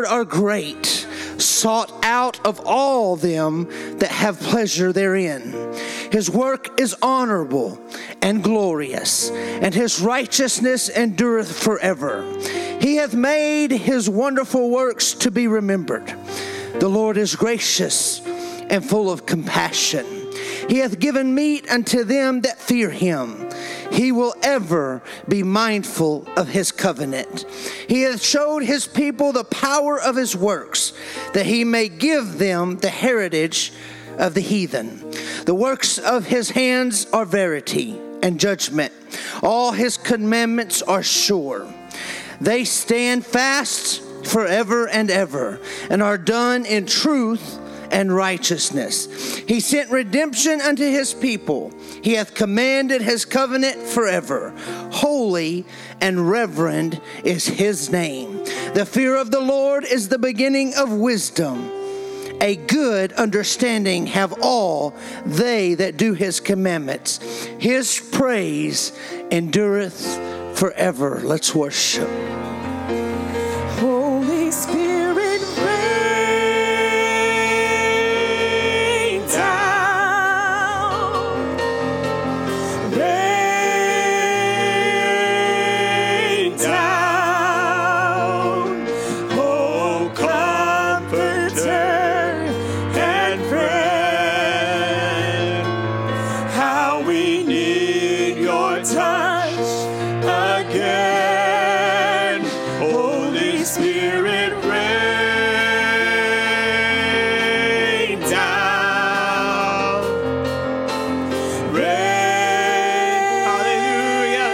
are great, sought out of all them that have pleasure therein. His work is honorable and glorious, and his righteousness endureth forever. He hath made his wonderful works to be remembered. The Lord is gracious and full of compassion. He hath given meat unto them that fear him. He will ever be mindful of his covenant. He hath showed his people the power of his works, that he may give them the heritage of the heathen. The works of his hands are verity and judgment. All his commandments are sure. They stand fast forever and ever, and are done in truth and righteousness. He sent redemption unto his people. He hath commanded his covenant forever. Holy and reverend is his name. The fear of the Lord is the beginning of wisdom. A good understanding have all they that do his commandments. His praise endureth forever. Let's worship. Holy Spirit, rain down, rain down, oh Comforter and friend, how we need your touch again. Holy Spirit, rain down, rain, hallelujah,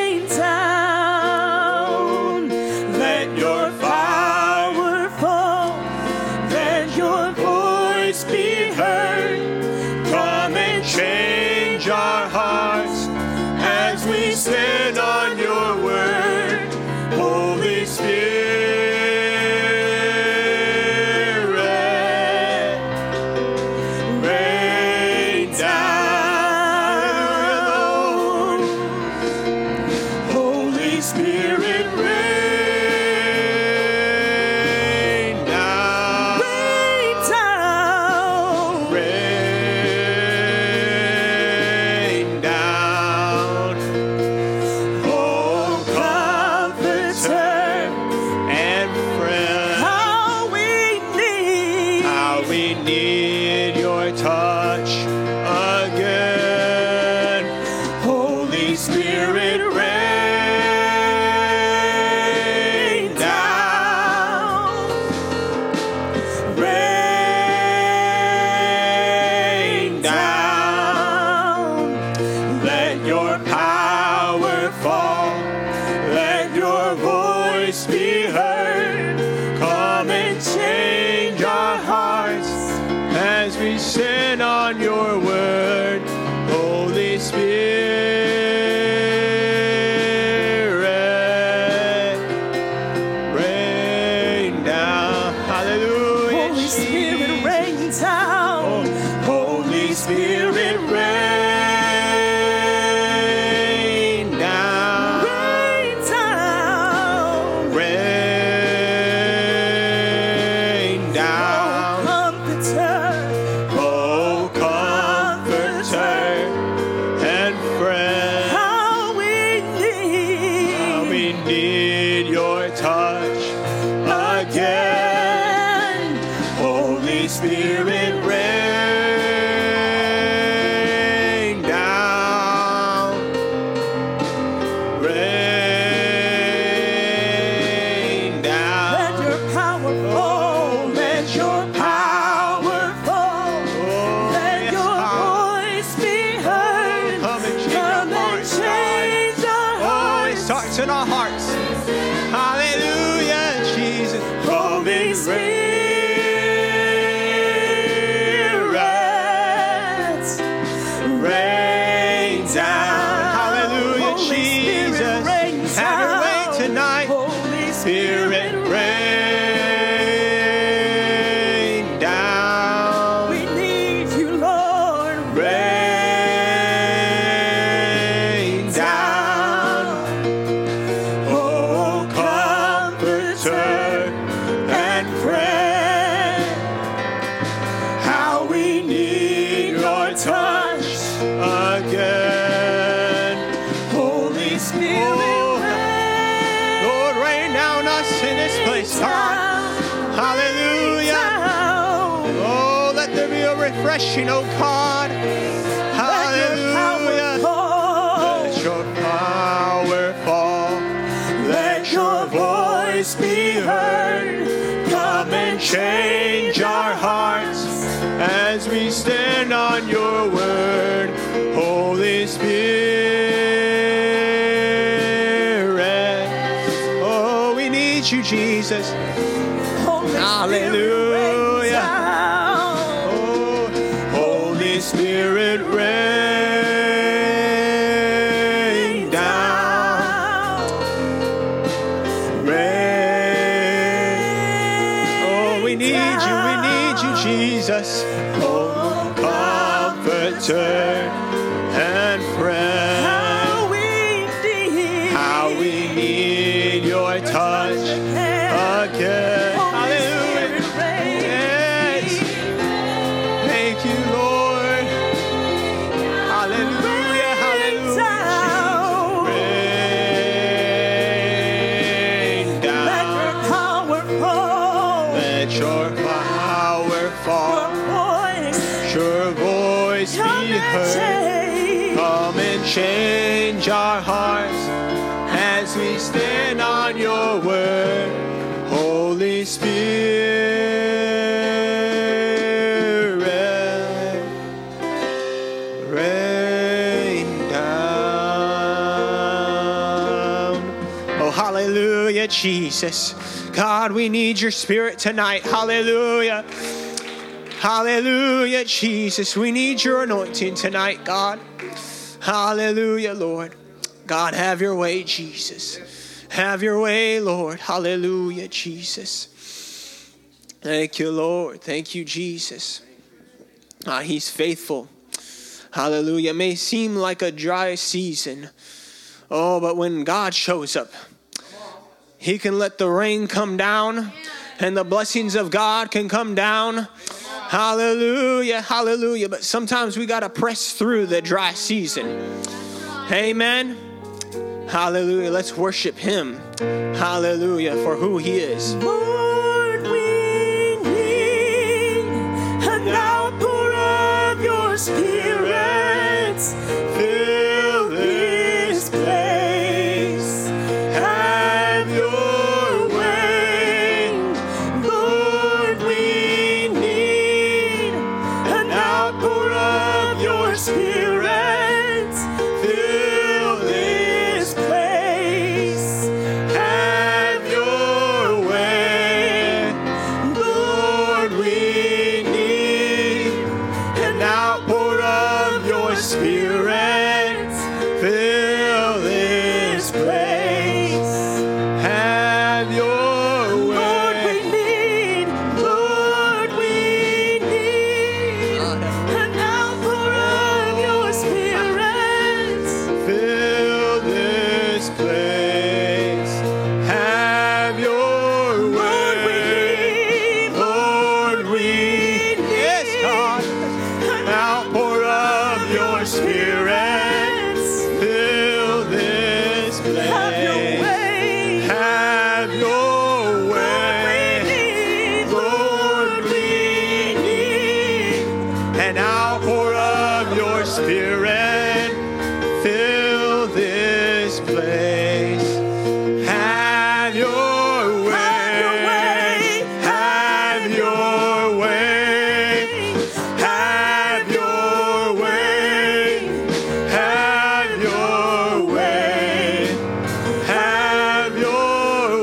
down. Let your power fall, let your voice be heard. Come and change our hearts as we stand on your word. Holy Spirit, rain down. Holy Spirit, rain down. Rain down. Rain down. Oh, Comforter and friend, how we need your touch again. Holy Spirit, rain down, rain down. Let your power fall, let your voice be heard. Come and change our hearts as we stand on your word. Holy Spirit, rain down. Hallelujah. Holy Spirit, rain down. Holy Spirit, rain down. Rain down. Rain down. Oh, Comforter and friend, how we need your touch again. Holy Spirit, rain down, rain down. Let your power fall, let your power fall. Let your voice be heard. Come and change our hearts. Starts in our hearts. Hallelujah, Jesus. Holy Spirit, refreshing, oh God. Hallelujah. Let your power fall. Let your voice be heard. Come and change our hearts as we stand on your word. Holy Spirit. Oh, we need you, Jesus. Hallelujah. Oh, Holy Spirit, rain down. Rain. Oh, we need you, Jesus. Oh, Comforter and friend. How we need your touch again. Change our hearts as we stand on your word. Holy Spirit, rain down. Oh, hallelujah, Jesus. God, we need your Spirit tonight. Hallelujah. Hallelujah, Jesus. We need your anointing tonight, God. Hallelujah, Lord. God, have your way, Jesus. Have your way, Lord. Hallelujah, Jesus. Thank you, Lord. Thank you, Jesus. He's faithful. Hallelujah. It may seem like a dry season. Oh, but when God shows up, he can let the rain come down and the blessings of God can come down. Hallelujah, hallelujah. But sometimes we got to press through the dry season. Amen. Hallelujah. Let's worship him. Hallelujah, for who he is. Lord, we need an outpour of your Spirit. Fill this place. Have your way. Lord, we need an outpour of your Spirit. Fill this place. Have your way. Lord, we need an outpour of your Spirit. Fill this place. Have your way. Lord, we need an outpour of your Spirit. Fill this place. Have your way. Lord, we need. Yes, God. An outpour of your Spirit. Fill this place. Have your way. Have your way. Lord, we need an outpour of your Spirit. Fill this place. Have your way. Have your way. Have your way. Have your way. Have your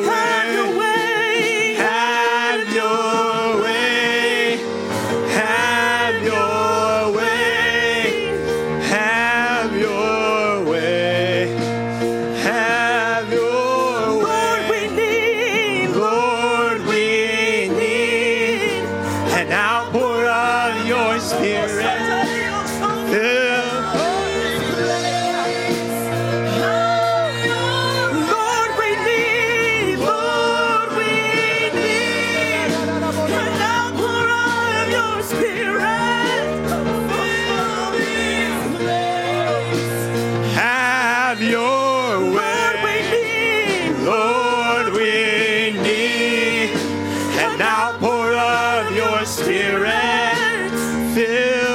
way. Have your way. Have your way. Have your way. Have your way. Lord, we need an outpour of your Spirit. Lord, we need an outpour of your Spirit. Have your way. Lord, we need an outpour of your Spirit. Fill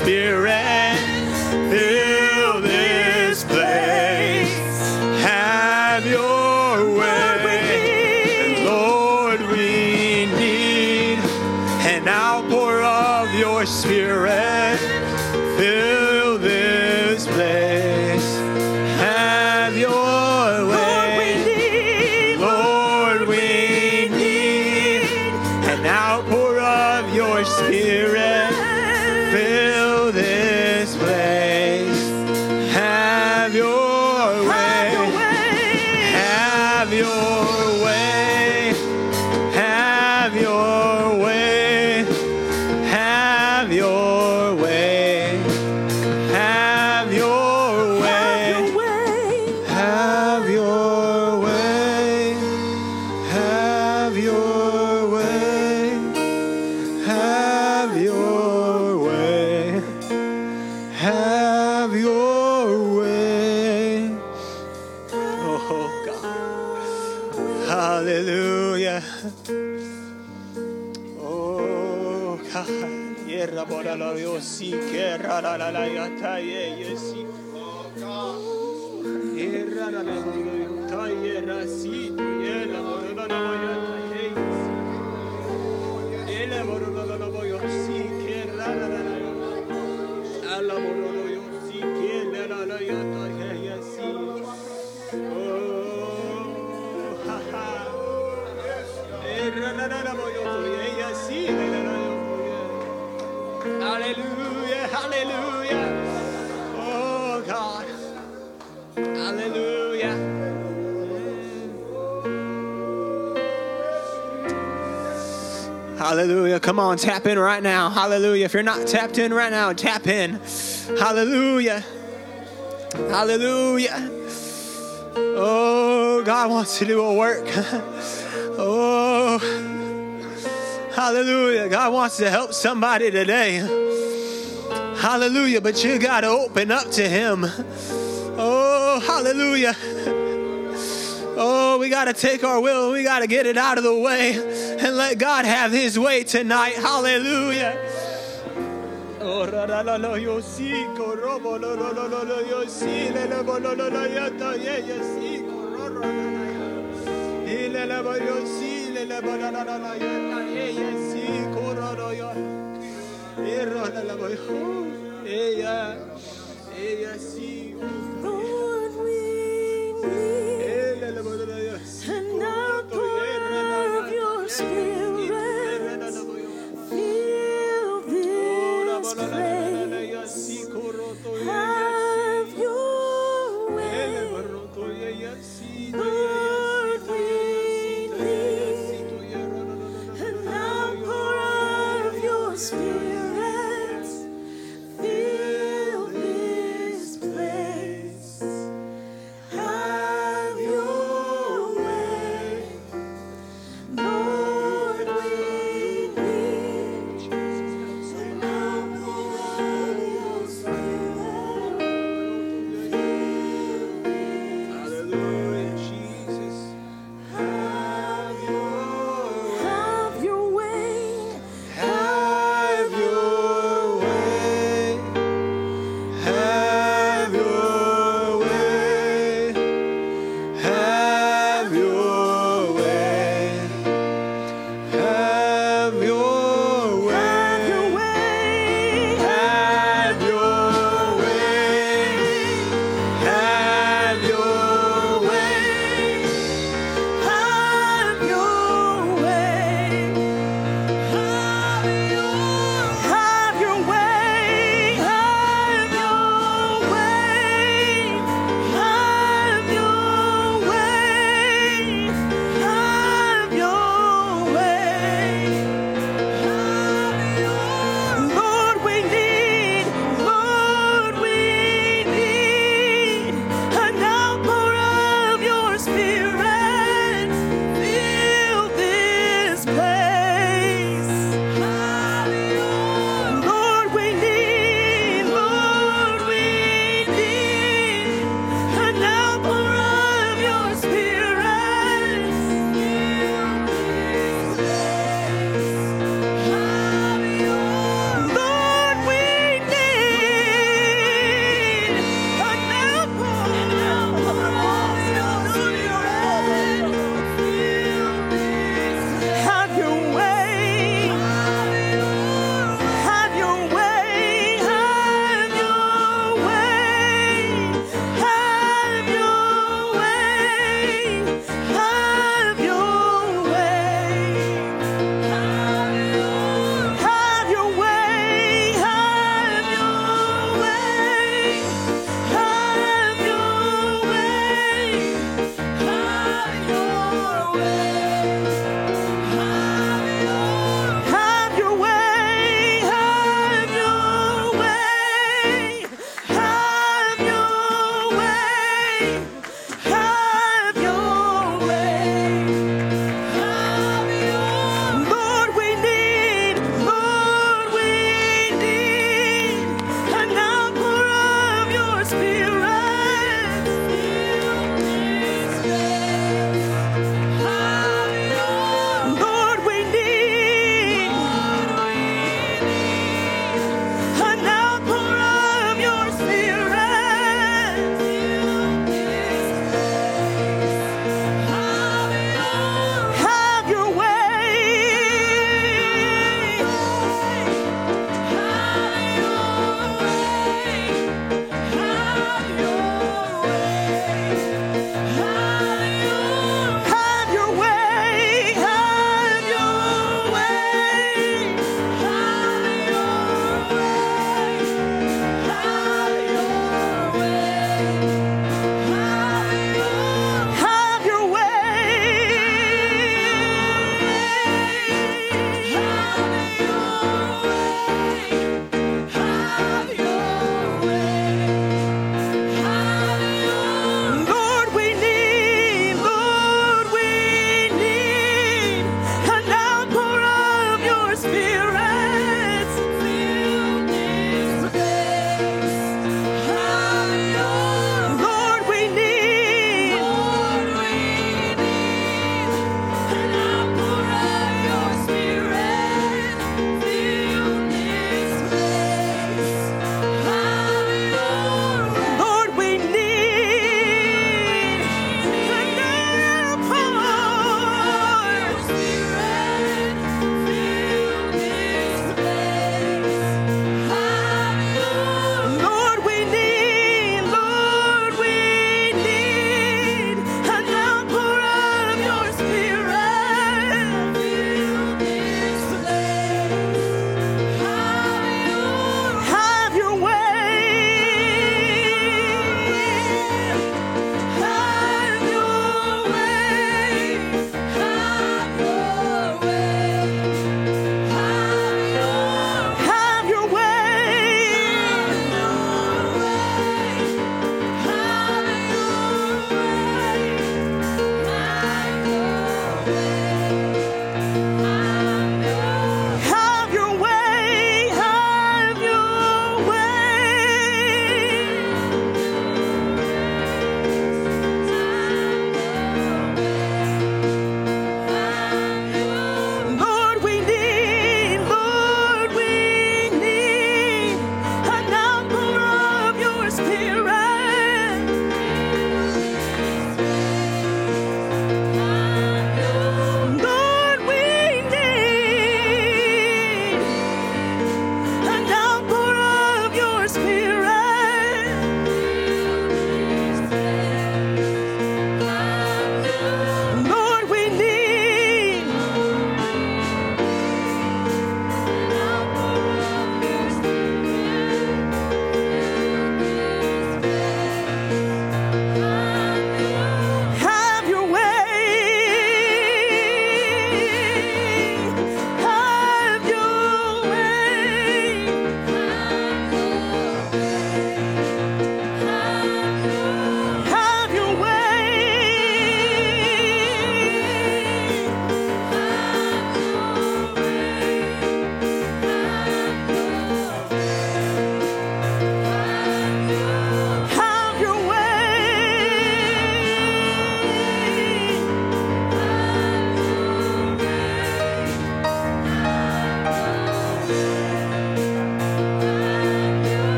Spirit fill this place. Have your way. Lord, we need an outpour of your Spirit. Fill this place. Have your way. Lord, we need an outpour of your Spirit. Fill this place. Have your way. Have your way. Have your way. Have your way. Have your way. Have your way. Have your way. Have your way. Have your way. Oh God. Hallelujah. Oh God. Yerra bora la yo si que ra la la la ya ta ye si. Yerra la la yo ta ye ra si tu ye la bora la la ya ta ye si. Ele bora la la yo si que ra la la la yo. Ala bora la yo si que la la la ya ta ye si. Oh ha ha. Yerra la la la yo ye si la la la yo. Hallelujah, hallelujah. Oh God. Hallelujah. Hallelujah. Come on, tap in right now. Hallelujah. If you're not tapped in right now, tap in. Hallelujah. Hallelujah. Oh, God wants to do a work. Oh, hallelujah. God wants to help somebody today. Hallelujah. But you got to open up to Him. Oh, hallelujah. Oh, we got to take our will. We got to get it out of the way and let God have His way tonight. Hallelujah. Oh, Lord, we need an outpour of your Spirit. Fill this place. Have your way. Lord, we need an outpour of your Spirit. Fill this place. Have your way. Lord, we need an outpour of your Spirit. hallelujah, Jesus. Have your way. Have your way. Have your way. Have your way. Have your way. Have your way. Have your way. Have your way. Have your way. Have your way. Have your way. Have your way. Have your way.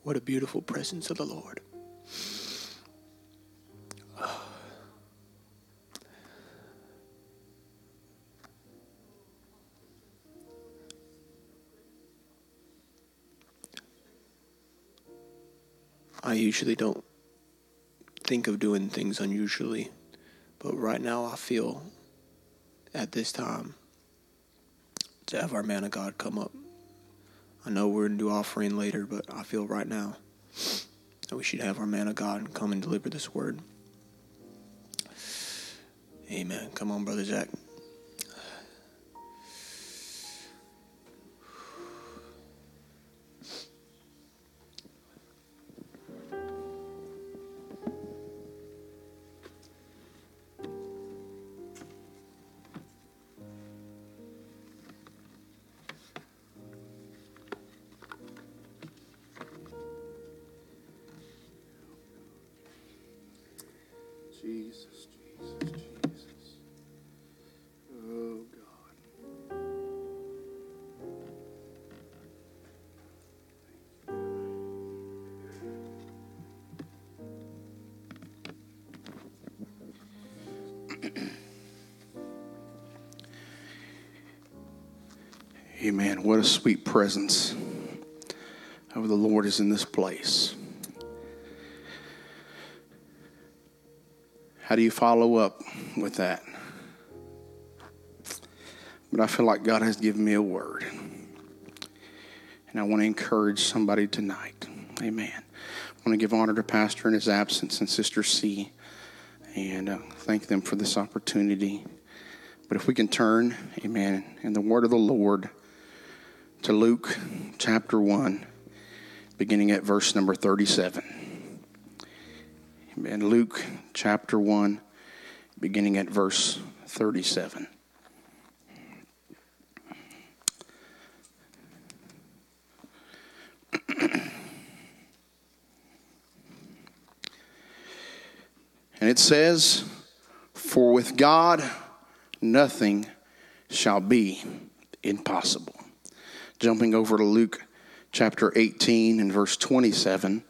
What a beautiful presence of the Lord. I usually don't think of doing things unusually, but right now I feel at this time to have our man of God come up. I know we're going to do offering later, but I feel right now that we should have our man of God come and deliver this word. Amen. Come on, Brother Zach. Jesus, Jesus, Jesus. Oh, God. Amen. What a sweet presence of the Lord is in this place. How do you follow up with that? But I feel like God has given me a word. And I want to encourage somebody tonight. Amen. I want to give honor to Pastor in his absence and Sister C. And thank them for this opportunity. But if we can turn, amen, in the word of the Lord to Luke chapter 1, beginning at verse number 37. Amen. Luke chapter 1, beginning at verse 37. And it says, "For with God nothing shall be impossible." Jumping over to Luke chapter 18 and verse 27.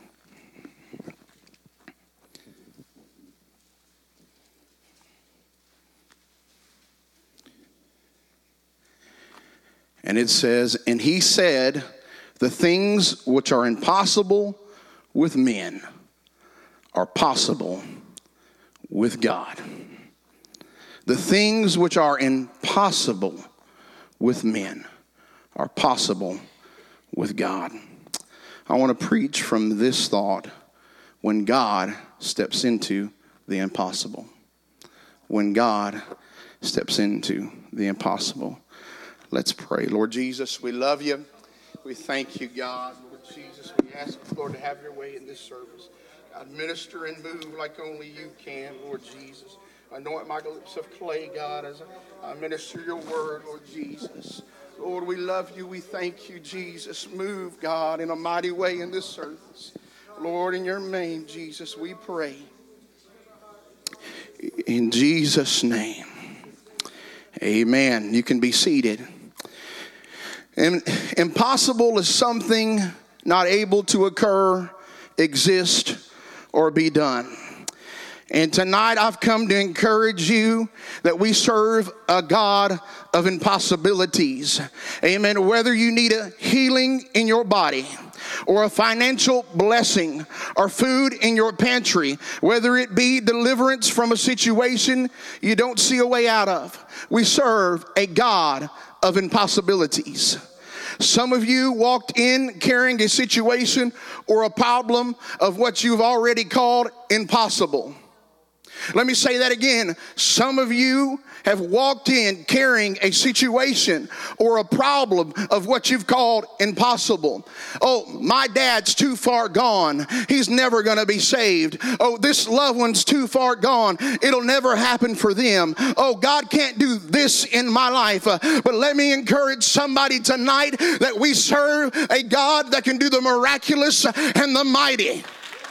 And it says, "And he said, the things which are impossible with men are possible with God." The things which are impossible with men are possible with God. I want to preach from this thought: when God steps into the impossible. When God steps into the impossible. Let's pray. Lord Jesus, we love you. We thank you, God. Lord Jesus, we ask, Lord, to have your way in this service. God, minister and move like only you can, Lord Jesus. Anoint my lips of clay, God, as I minister your word, Lord Jesus. Lord, we love you. We thank you, Jesus. Move, God, in a mighty way in this service. Lord, in your name, Jesus, we pray. In Jesus' name. Amen. You can be seated. Impossible is something not able to occur, exist, or be done. And tonight I've come to encourage you that we serve a God of impossibilities. Amen. Whether you need a healing in your body, or a financial blessing, or food in your pantry, whether it be deliverance from a situation you don't see a way out of, we serve a God of impossibilities. Some of you walked in carrying a situation or a problem of what you've already called impossible. Let me say that again. Some of you have walked in carrying a situation or a problem of what you've called impossible. Oh, my dad's too far gone. He's never going to be saved. Oh, this loved one's too far gone. It'll never happen for them. Oh, God can't do this in my life. But let me encourage somebody tonight that we serve a God that can do the miraculous and the mighty.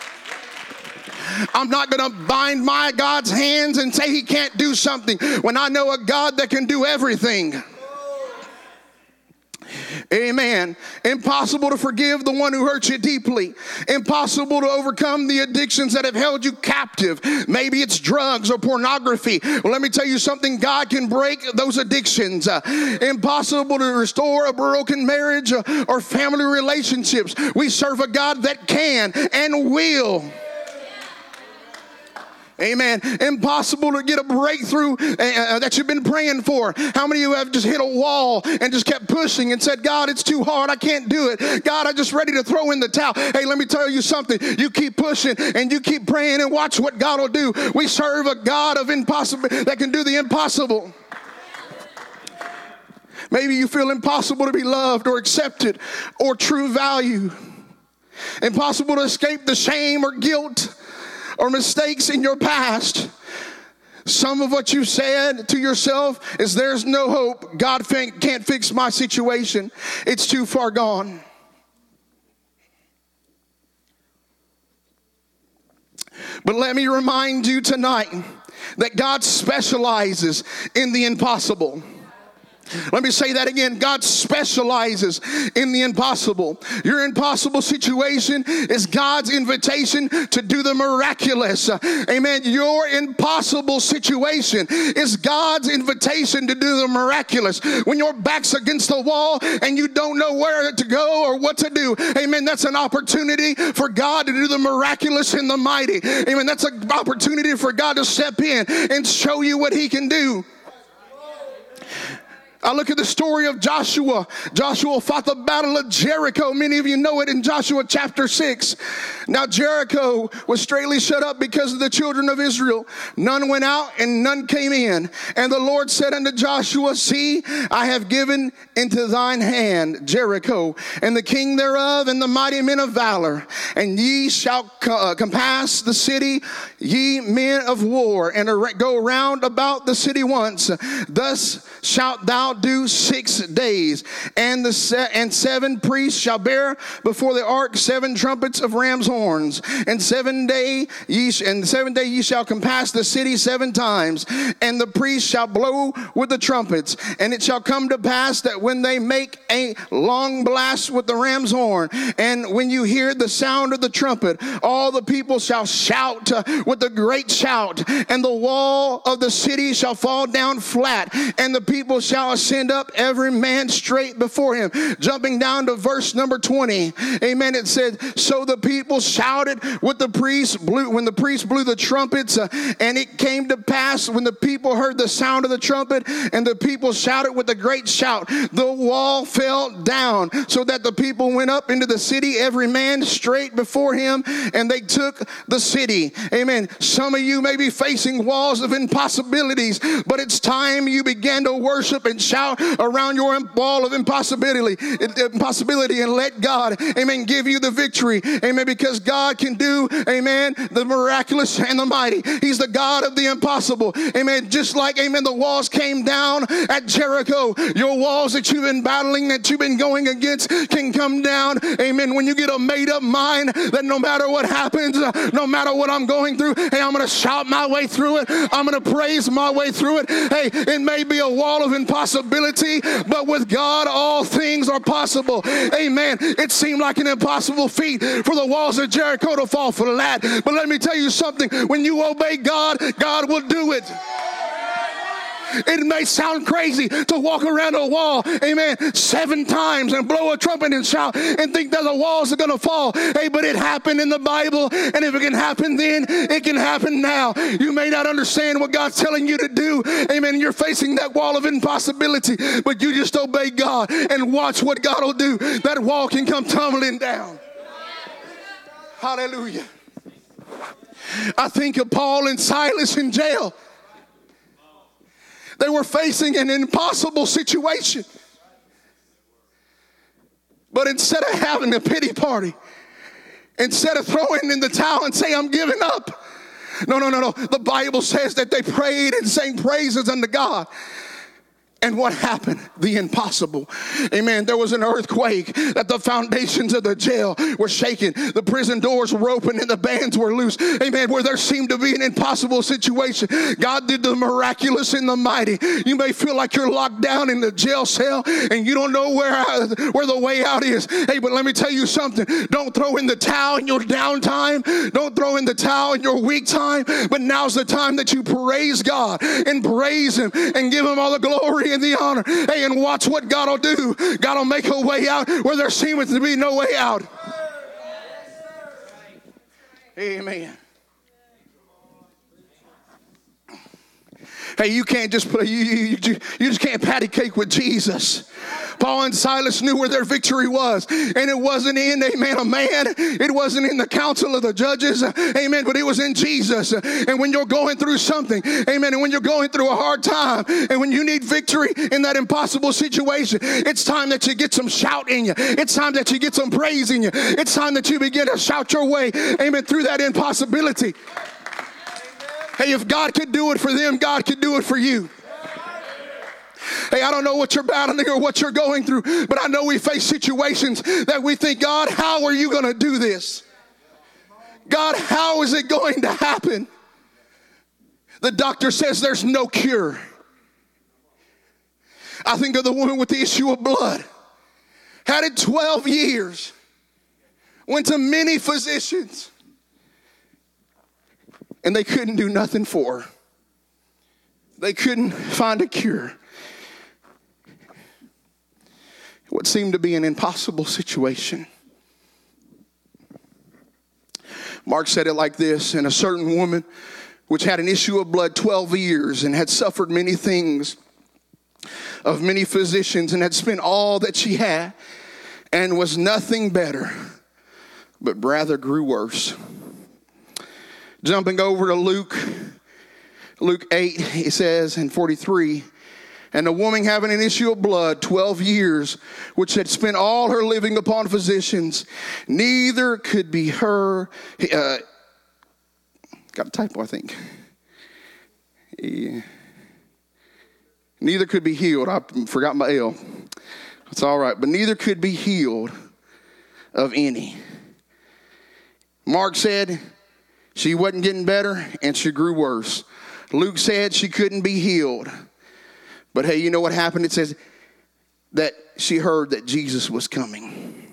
I'm not going to bind my God's hands and say he can't do something when I know a God that can do everything. Amen. Impossible to forgive the one who hurt you deeply. Impossible to overcome the addictions that have held you captive. Maybe it's drugs or pornography. Well, let me tell you something. God can break those addictions. Impossible to restore a broken marriage or family relationships. We serve a God that can and will. Amen. Impossible to get a breakthrough that you've been praying for. How many of you have just hit a wall and just kept pushing and said, God, it's too hard. I can't do it. God, I'm just ready to throw in the towel. Hey, let me tell you something. You keep pushing and you keep praying and watch what God will do. We serve a God of impossible that can do the impossible. Maybe you feel impossible to be loved or accepted or true value. Impossible to escape the shame or guilt or mistakes in your past. Some of what you said to yourself is, there's no hope. God can't fix my situation. It's too far gone. But let me remind you tonight that God specializes in the impossible. Let me say that again. God specializes in the impossible. Your impossible situation is God's invitation to do the miraculous. Amen. Your impossible situation is God's invitation to do the miraculous. When your back's against the wall and you don't know where to go or what to do, amen, that's an opportunity for God to do the miraculous and the mighty. Amen. That's an opportunity for God to step in and show you what he can do. I look at the story of Joshua. Joshua fought the battle of Jericho. Many of you know it in Joshua chapter 6. Now Jericho was straightly shut up because of the children of Israel. None went out and none came in. And the Lord said unto Joshua, see, I have given into thine hand Jericho, and the king thereof, and the mighty men of valor. And ye shall compass the city, ye men of war, and go round about the city once. Thus shalt thou do 6 days. And 7 priests shall bear before the ark 7 trumpets of ram's horns. And 7 day ye shall compass the city 7 times. And the priests shall blow with the trumpets. And it shall come to pass that when they make a long blast with the ram's horn, and when you hear the sound of the trumpet, all the people shall shout with a great shout, and the wall of the city shall fall down flat, and the people shall ascend up, every man straight before him. Jumping down to verse number 20. Amen. It said, so the people shouted with the priest when the priest blew the trumpets, and it came to pass when the people heard the sound of the trumpet, and the people shouted with a great shout, the wall fell down, so that the people went up into the city, every man straight before him, and they took the city. Amen. Some of you may be facing walls of impossibilities, but it's time you began to worship and shout around your wall of impossibility and let God, amen, give you the victory. Amen. Because God can do, amen, the miraculous and the mighty. He's the God of the impossible. Amen. Just like, amen, the walls came down at Jericho, your walls that you've been battling, that you've been going against, can come down. Amen. When you get a made up mind that no matter what happens, no matter what I'm going through, hey, I'm going to shout my way through it. I'm going to praise my way through it. Hey, it may be a wall of impossibility, but with God, all things are possible. Amen. It seemed like an impossible feat for the walls of Jericho to fall flat. But let me tell you something. When you obey God, God will do it. It may sound crazy to walk around a wall, amen, 7 times and blow a trumpet and shout and think that the walls are going to fall. Hey, but it happened in the Bible, and if it can happen then, it can happen now. You may not understand what God's telling you to do, amen, you're facing that wall of impossibility, but you just obey God and watch what God will do. That wall can come tumbling down. Hallelujah. I think of Paul and Silas in jail. They were facing an impossible situation. But instead of having a pity party, instead of throwing in the towel and say, I'm giving up. No. The Bible says that they prayed and sang praises unto God. And what happened? The impossible. Amen. There was an earthquake that the foundations of the jail were shaking. The prison doors were open and the bands were loose. Amen. Where there seemed to be an impossible situation, God did the miraculous and the mighty. You may feel like you're locked down in the jail cell and you don't know where the way out is. Hey, but let me tell you something. Don't throw in the towel in your downtime. Don't throw in the towel in your weak time. But now's the time that you praise God and praise Him and give Him all the glory and the honor. Hey, and watch what God will do. God will make a way out where there seems to be no way out. Amen. Hey, you can't just play, you just can't patty cake with Jesus. Paul and Silas knew where their victory was. And it wasn't in, amen, a man. It wasn't in the council of the judges. Amen. But it was in Jesus. And when you're going through something, amen, and when you're going through a hard time, and when you need victory in that impossible situation, it's time that you get some shout in you. It's time that you get some praise in you. It's time that you begin to shout your way, amen, through that impossibility. Hey, if God could do it for them, God could do it for you. Hey, I don't know what you're battling or what you're going through, but I know we face situations that we think, God, how are you going to do this? God, how is it going to happen? The doctor says there's no cure. I think of the woman with the issue of blood. Had it 12 years. Went to many physicians. And they couldn't do nothing for her. They couldn't find a cure. What seemed to be an impossible situation. Mark said it like this: and a certain woman which had an issue of blood 12 years and had suffered many things of many physicians and had spent all that she had and was nothing better, but rather grew worse. Jumping over to Luke 8, it says in 43, and a woman having an issue of blood 12 years, which had spent all her living upon physicians, neither could be her, got a typo, I think. Yeah. Neither could be healed. I forgot my L. It's all right. But neither could be healed of any. Mark said she wasn't getting better and she grew worse. Luke said she couldn't be healed. But hey, you know what happened? It says that she heard that Jesus was coming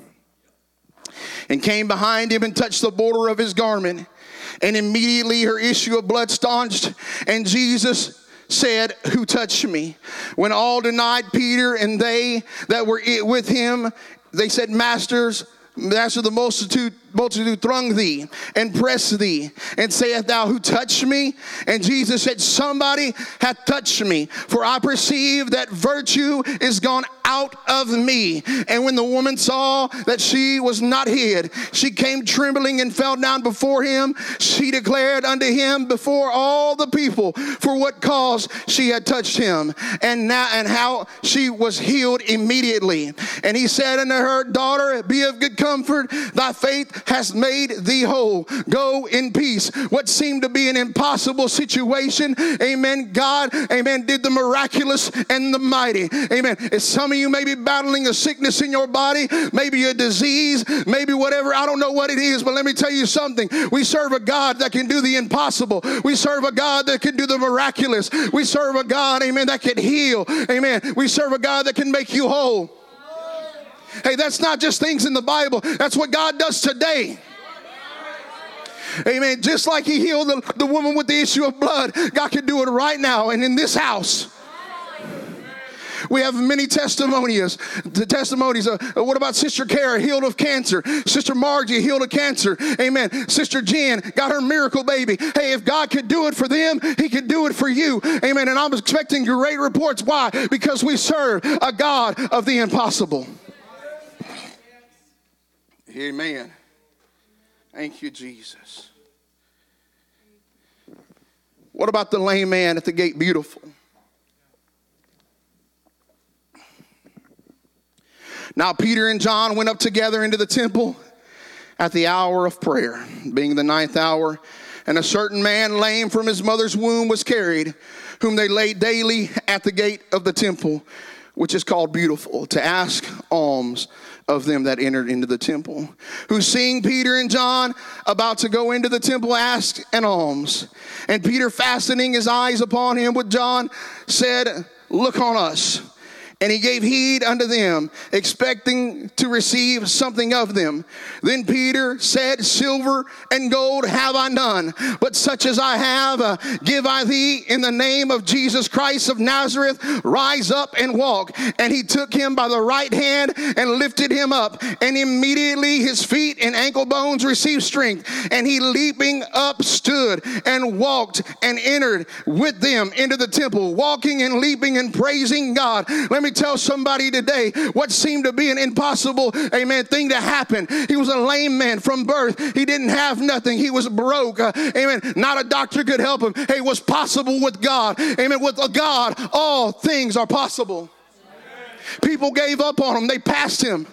and came behind him and touched the border of his garment. And immediately her issue of blood staunched. And Jesus said, who touched me? When all denied Peter and they that were with him, they said, Master, the multitude throng thee and pressed thee, and saith thou, who touched me? And Jesus said, somebody hath touched me, for I perceive that virtue is gone out of me. And when the woman saw that she was not hid, she came trembling and fell down before him. She declared unto him before all the people for what cause she had touched him, and how she was healed immediately. And he said unto her, daughter, be of good comfort, thy faith has made thee whole. Go in peace. What seemed to be an impossible situation, amen, God, amen, did the miraculous and the mighty. Amen. If some of you may be battling a sickness in your body, maybe a disease, maybe whatever, I don't know what it is, but let me tell you something. We serve a God that can do the impossible. We serve a God that can do the miraculous. We serve a God, amen, that can heal. Amen. We serve a God that can make you whole. Hey, that's not just things in the Bible. That's what God does today. Amen. Just like he healed the woman with the issue of blood, God can do it right now and in this house. We have many testimonies. The testimonies of, what about Sister Kara, healed of cancer? Sister Margie, healed of cancer. Amen. Sister Jen got her miracle baby. Hey, if God could do it for them, he could do it for you. Amen. And I'm expecting great reports. Why? Because we serve a God of the impossible. Amen. Thank you, Jesus. What about the lame man at the gate beautiful? Now Peter and John went up together into the temple at the hour of prayer, being the 9th hour. And a certain man lame from his mother's womb was carried, whom they laid daily at the gate of the temple, which is called Beautiful, to ask alms of them that entered into the temple. Who, seeing Peter and John about to go into the temple, asked an alms. And Peter, fastening his eyes upon him with John, said, Look on us. And he gave heed unto them, expecting to receive something of them. Then Peter said, Silver and gold have I none, but such as I have, give I thee. In the name of Jesus Christ of Nazareth, rise up and walk. And he took him by the right hand and lifted him up. And immediately his feet and ankle bones received strength. And he, leaping up, stood and walked and entered with them into the temple, walking and leaping and praising God. Let me tell somebody today what seemed to be an impossible, amen, thing to happen. He was a lame man from birth. He didn't have nothing. He was broke. Amen. Not a doctor could help him. Hey, it was possible with God. Amen. With God, all things are possible. People gave up on him. They passed him.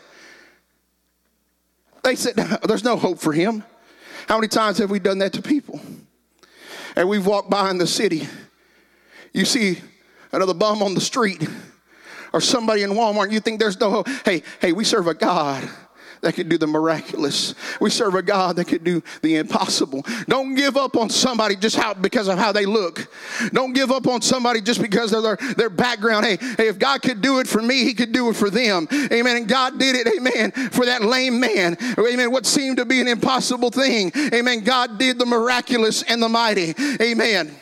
They said, there's no hope for him. How many times have we done that to people? And we've walked by in the city. You see another bum on the street, or somebody in Walmart, you think there's no hope. Hey, we serve a God that can do the miraculous. We serve a God that can do the impossible. Don't give up on somebody just because of how they look. Don't give up on somebody just because of their background. Hey, if God could do it for me, he could do it for them. Amen. And God did it, amen, for that lame man. Amen. What seemed to be an impossible thing. Amen. God did the miraculous and the mighty. Amen.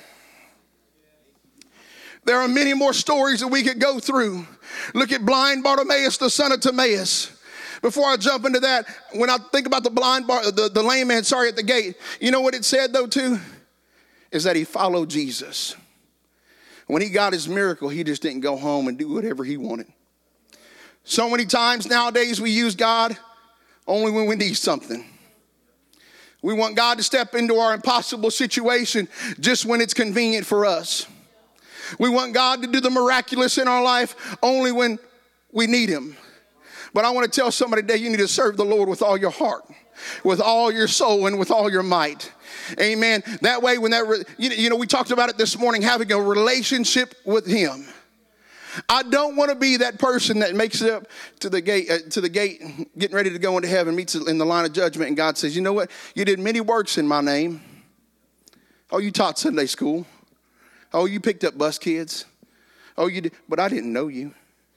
There are many more stories that we could go through. Look at blind Bartimaeus, the son of Timaeus. Before I jump into that, when I think about the lame man, at the gate, you know what it said though too? Is that he followed Jesus. When he got his miracle, he just didn't go home and do whatever he wanted. So many times nowadays we use God only when we need something. We want God to step into our impossible situation just when it's convenient for us. We want God to do the miraculous in our life only when we need him. But I want to tell somebody today, you need to serve the Lord with all your heart, with all your soul, and with all your might. Amen. That way, when we talked about it this morning, having a relationship with him. I don't want to be that person that makes it up to the gate, getting ready to go into heaven, meets in the line of judgment, and God says, you know what? You did many works in my name. Oh, you taught Sunday school. Oh, you picked up bus kids. Oh, you did, but I didn't know you.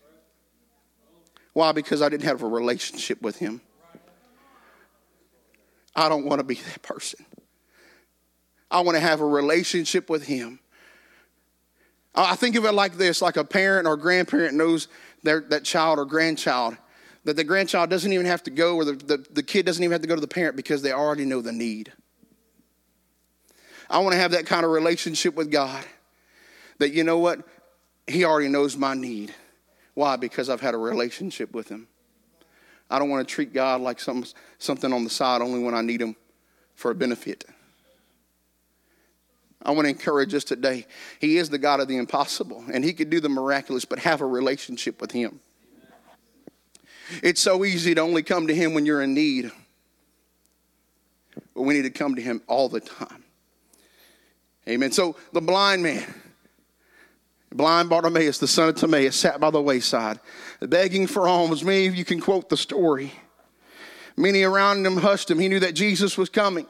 Why? Because I didn't have a relationship with him. I don't want to be that person. I want to have a relationship with him. I think of it like this, like a parent or grandparent knows that child or grandchild, that the grandchild doesn't even have to go, or the kid doesn't even have to go to the parent because they already know the need. I want to have that kind of relationship with God. That, you know what? He already knows my need. Why? Because I've had a relationship with him. I don't want to treat God like something on the side only when I need him for a benefit. I want to encourage us today. He is the God of the impossible, and he could do the miraculous, but have a relationship with him. It's so easy to only come to him when you're in need. But we need to come to him all the time. Amen. So the blind man, blind Bartimaeus, the son of Timaeus, sat by the wayside, begging for alms. Many of you can quote the story. Many around him hushed him. He knew that Jesus was coming.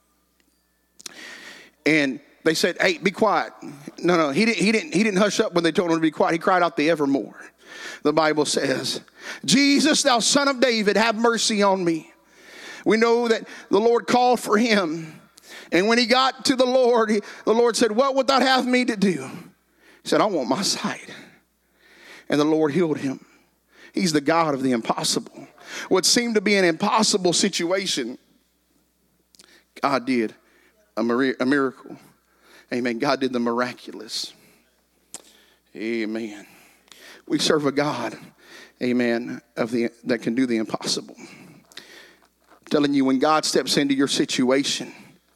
And they said, hey, be quiet. No, he didn't hush up when they told him to be quiet. He cried out the evermore. The Bible says, Jesus, thou son of David, have mercy on me. We know that the Lord called for him. And when he got to the Lord said, what would thou have me to do? He said, I want my sight. And the Lord healed him. He's the God of the impossible. What seemed to be an impossible situation, God did a miracle. Amen. God did the miraculous. Amen. We serve a God, amen, that can do the impossible. I'm telling you, when God steps into your situation,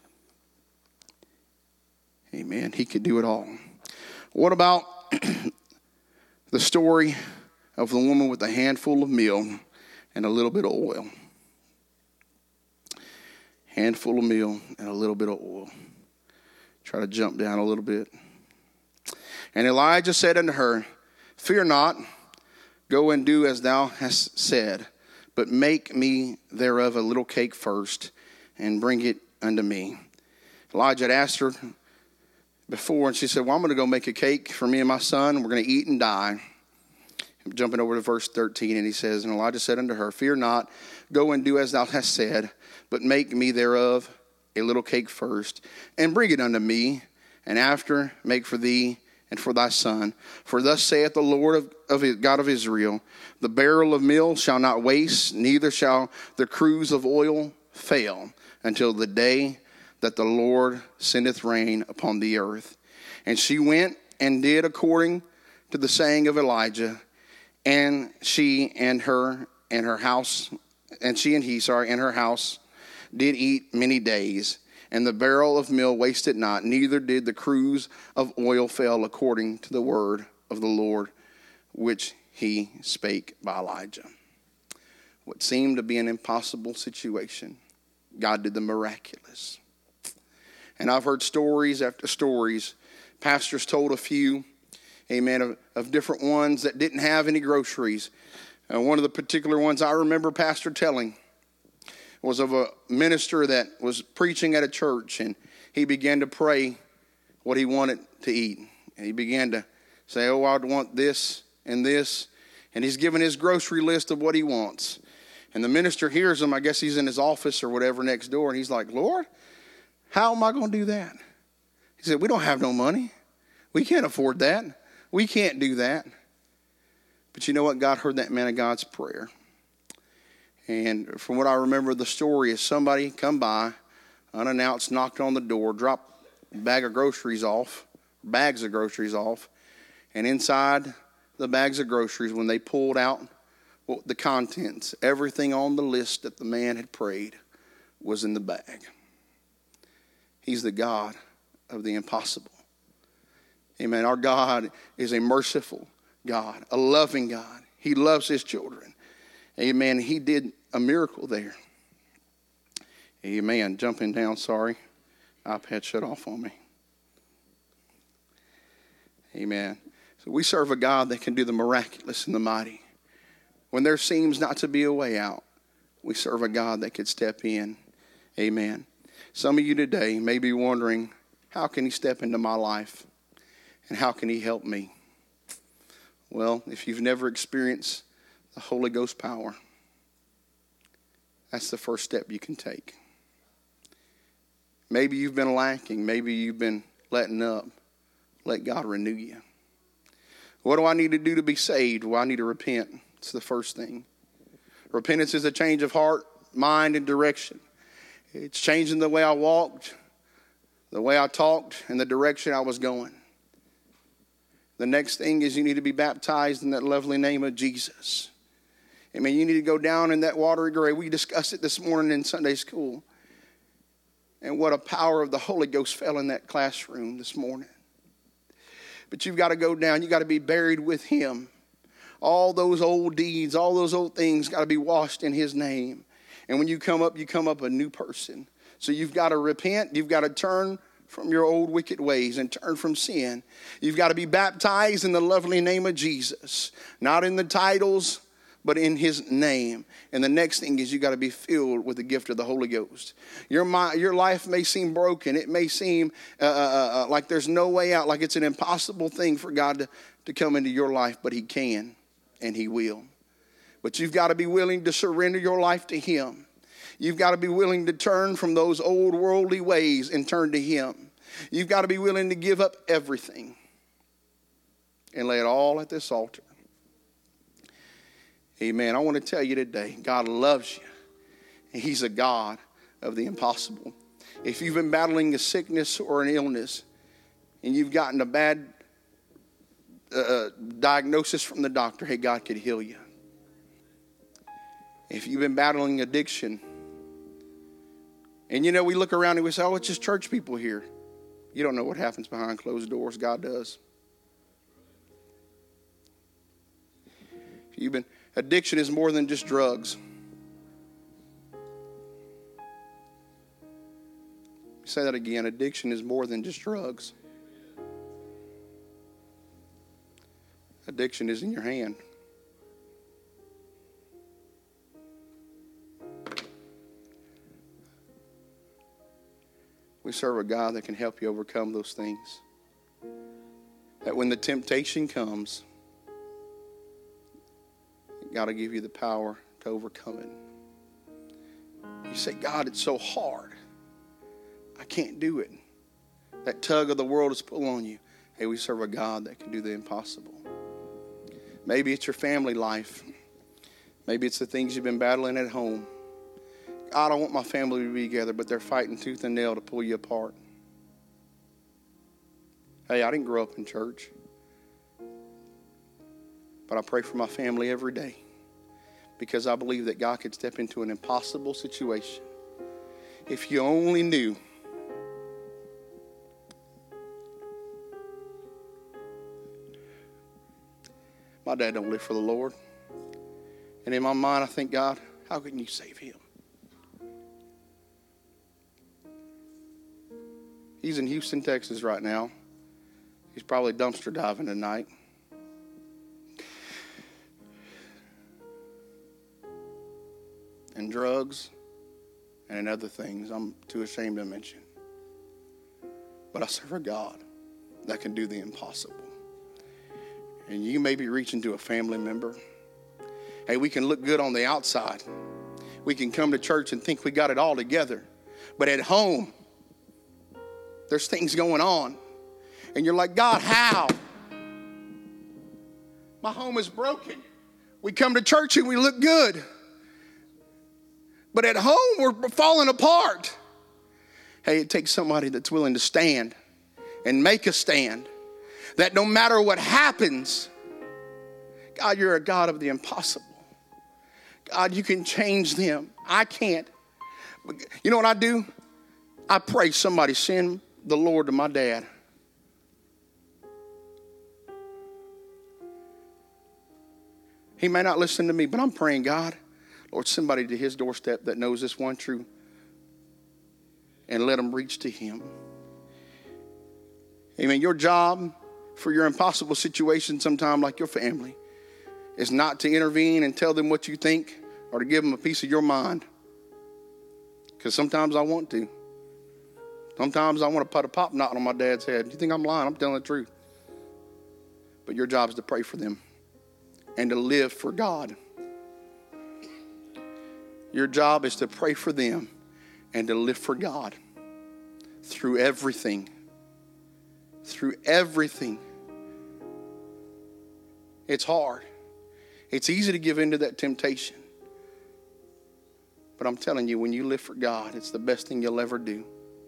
amen, he can do it all. What about the story of the woman with a handful of meal and a little bit of oil? Handful of meal and a little bit of oil. Try to jump down a little bit. And Elijah said unto her, Fear not, go and do as thou hast said, but make me thereof a little cake first, and bring it unto me. Elijah had asked her before, and she said, Well, I'm going to go make a cake for me and my son. We're going to eat and die. I'm jumping over to verse 13, and he says, And Elijah said unto her, Fear not, go and do as thou hast said, but make me thereof a little cake first, and bring it unto me, and after make for thee and for thy son. For thus saith the Lord of God of Israel, The barrel of meal shall not waste, neither shall the cruse of oil fail, until the day that the Lord sendeth rain upon the earth. And she went and did according to the saying of Elijah, and she and her house did eat many days. And the barrel of meal wasted not, neither did the cruse of oil fail, according to the word of the Lord, which he spake by Elijah. What seemed to be an impossible situation, God did the miraculous. And I've heard stories after stories. Pastors told a few, amen, of different ones that didn't have any groceries. One of the particular ones I remember pastor telling was of a minister that was preaching at a church, and he began to pray what he wanted to eat. And he began to say, oh, I want this and this. And he's given his grocery list of what he wants. And the minister hears him. I guess he's in his office or whatever next door. And he's like, Lord, how am I going to do that? He said, we don't have no money. We can't afford that. We can't do that. But you know what? God heard that man of God's prayer. And from what I remember, the story is somebody come by, unannounced, knocked on the door, dropped a bags of groceries off, and inside the bags of groceries, when they pulled out the contents, everything on the list that the man had prayed was in the bag. He's the God of the impossible. Amen. Our God is a merciful God, a loving God. He loves his children. Amen. He did a miracle there. Amen. Jumping down, sorry. iPad shut off on me. Amen. So we serve a God that can do the miraculous and the mighty. When there seems not to be a way out, we serve a God that could step in. Amen. Some of you today may be wondering, how can he step into my life? And how can he help me? Well, if you've never experienced the Holy Ghost power, that's the first step you can take. Maybe you've been lacking. Maybe you've been letting up. Let God renew you. What do I need to do to be saved? Well, I need to repent. It's the first thing. Repentance is a change of heart, mind, and direction. It's changing the way I walked, the way I talked, and the direction I was going. The next thing is you need to be baptized in that lovely name of Jesus. I mean, you need to go down in that watery grave. We discussed it this morning in Sunday school. And what a power of the Holy Ghost fell in that classroom this morning. But you've got to go down. You've got to be buried with him. All those old deeds, all those old things got to be washed in his name. And when you come up a new person. So you've got to repent. You've got to turn from your old wicked ways and turn from sin. You've got to be baptized in the lovely name of Jesus. Not in the titles, but in his name. And the next thing is you got to be filled with the gift of the Holy Ghost. Your life may seem broken. It may seem like there's no way out, like it's an impossible thing for God to come into your life, but he can and he will. But you've got to be willing to surrender your life to him. You've got to be willing to turn from those old worldly ways and turn to him. You've got to be willing to give up everything and lay it all at this altar. Amen. I want to tell you today, God loves you. And he's a God of the impossible. If you've been battling a sickness or an illness and you've gotten a bad diagnosis from the doctor, hey, God could heal you. If you've been battling addiction, and you know, we look around and we say, oh, it's just church people here. You don't know what happens behind closed doors. God does. Addiction is more than just drugs. Say that again. Addiction is more than just drugs. Addiction is in your hand. We serve a God that can help you overcome those things. That when the temptation comes, God will give you the power to overcome it. You say, God, it's so hard. I can't do it. That tug of the world is pulling on you. Hey, we serve a God that can do the impossible. Maybe it's your family life. Maybe it's the things you've been battling at home. God, I want my family to be together, but they're fighting tooth and nail to pull you apart. Hey, I didn't grow up in church, but I pray for my family every day because I believe that God could step into an impossible situation. If you only knew. My dad don't live for the Lord. And in my mind, I think, God, how can you save him? He's in Houston, Texas right now. He's probably dumpster diving tonight. And drugs and other things I'm too ashamed to mention. But I serve a God that can do the impossible. And you may be reaching to a family member. Hey, we can look good on the outside. We can come to church and think we got it all together. But at home, there's things going on. And you're like, God, how? My home is broken. We come to church and we look good. But at home, we're falling apart. Hey, it takes somebody that's willing to stand and make a stand. That no matter what happens, God, you're a God of the impossible. God, you can change them. I can't. But you know what I do? I pray somebody send the Lord to my dad. He may not listen to me, but I'm praying, God, Lord, somebody to his doorstep that knows this one truth, and let them reach to him. Amen. Your job for your impossible situation, sometime like your family, is not to intervene and tell them what you think or to give them a piece of your mind. Because sometimes I want to. Sometimes I want to put a pop knot on my dad's head. You think I'm lying? I'm telling the truth. But your job is to pray for them and to live for God. Your job is to pray for them and to live for God through everything. Through everything. It's hard. It's easy to give in to that temptation. But I'm telling you, when you live for God, it's the best thing you'll ever do.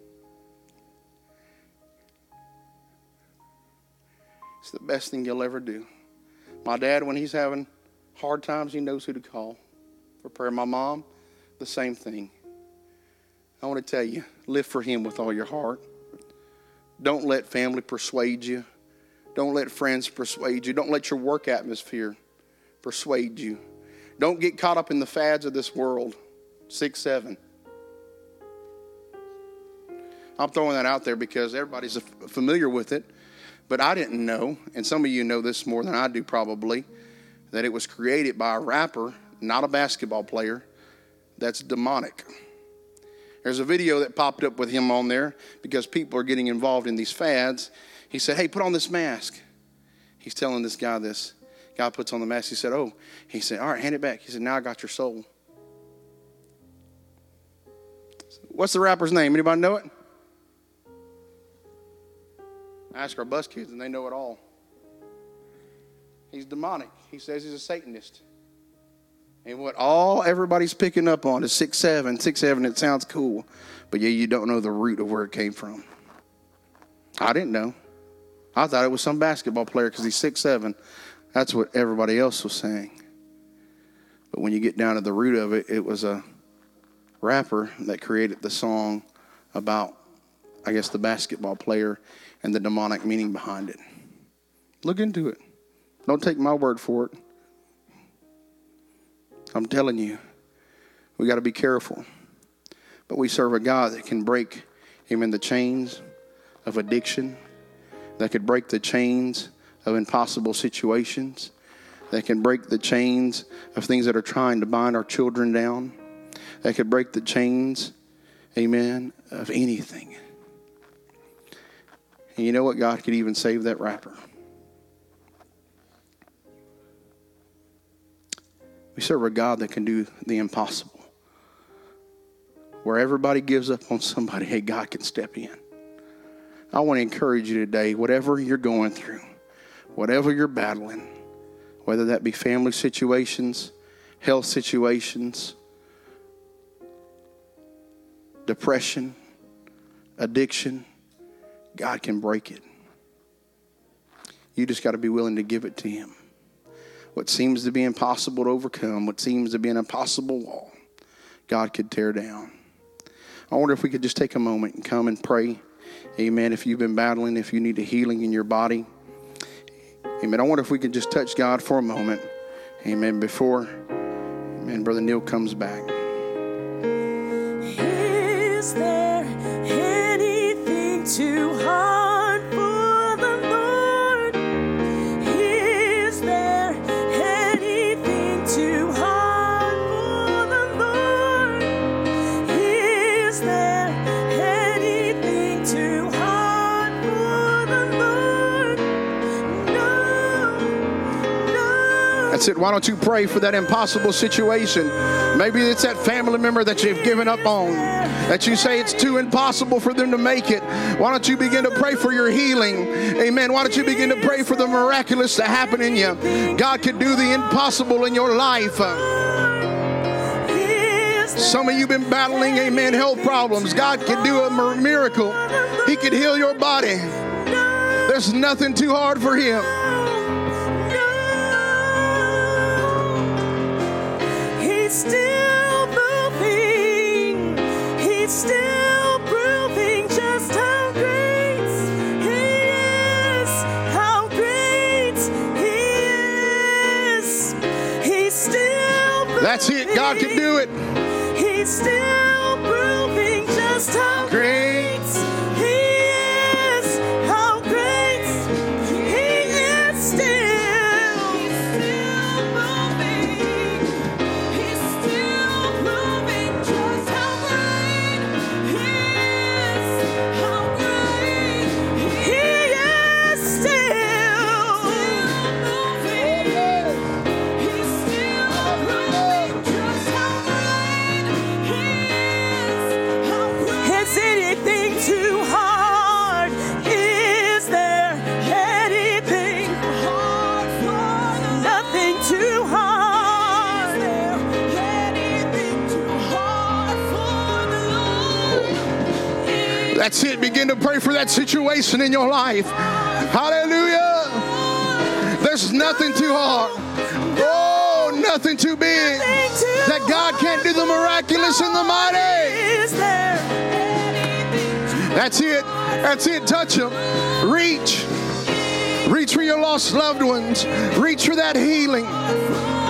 It's the best thing you'll ever do. My dad, when he's having hard times, he knows who to call for prayer. My mom, the same thing. I want to tell you, live for him with all your heart. Don't let family persuade you. Don't let friends persuade you. Don't let your work atmosphere persuade you. Don't get caught up in the fads of this world. 6, 7. I'm throwing that out there because everybody's familiar with it. But I didn't know, and some of you know this more than I do probably, that it was created by a rapper, not a basketball player, that's demonic. There's a video that popped up with him on there because people are getting involved in these fads. He said, hey, put on this mask. He's telling this guy this. Guy puts on the mask. He said, oh. He said, all right, hand it back. He said, now I got your soul. What's the rapper's name? Anybody know it? Ask our bus kids and they know it all. He's demonic. He says he's a Satanist. And what everybody's picking up on is 6'7". 6'7", it sounds cool. But yeah, you don't know the root of where it came from. I didn't know. I thought it was some basketball player because he's 6'7". That's what everybody else was saying. But when you get down to the root of it, it was a rapper that created the song about, I guess, the basketball player and the demonic meaning behind it. Look into it. Don't take my word for it. I'm telling you, we got to be careful. But we serve a God that can break even the chains of addiction, that could break the chains of impossible situations, that can break the chains of things that are trying to bind our children down, that could break the chains, amen, of anything. And you know what? God could even save that rapper. We serve a God that can do the impossible. Where everybody gives up on somebody, hey, God can step in. I want to encourage you today, whatever you're going through, whatever you're battling, whether that be family situations, health situations, depression, addiction, God can break it. You just got to be willing to give it to Him. What seems to be impossible to overcome, what seems to be an impossible wall, God could tear down. I wonder if we could just take a moment and come and pray. Amen. If you've been battling, if you need a healing in your body. Amen. I wonder if we could just touch God for a moment. Amen. Before, amen, Brother Neil comes back. Is there anything too hard for the Lord? Is there anything too hard for the Lord? Is there anything too hard for the Lord? No. That's it. Why don't you pray for that impossible situation? Maybe it's that family member that you've given up on, that you say it's too impossible for them to make it. Why don't you begin to pray for your healing? Amen. Why don't you begin to pray for the miraculous to happen in you? God could do the impossible in your life. Some of you have been battling, amen, health problems. God can do a miracle. He could heal your body. There's nothing too hard for Him. He's still moving. He's still proving just how great He is. How great He is. He's still moving. That's it. God can do it. He's still proving just how great He is. How great He is still. He's still moving. He's still proving just how great He is. How great He is still. He's still proving just how great He is. How great. Is anything too hard? Is there anything hard for the Lord? Nothing too hard. Is there anything too hard for the Lord? That's it. Begin to pray for that situation in your life. Hallelujah. There's nothing too hard. Oh, nothing too big that God can't do the miraculous and the mighty. Is there anything That's it. That's it. Touch them. Reach. Reach for your lost loved ones. Reach for that healing.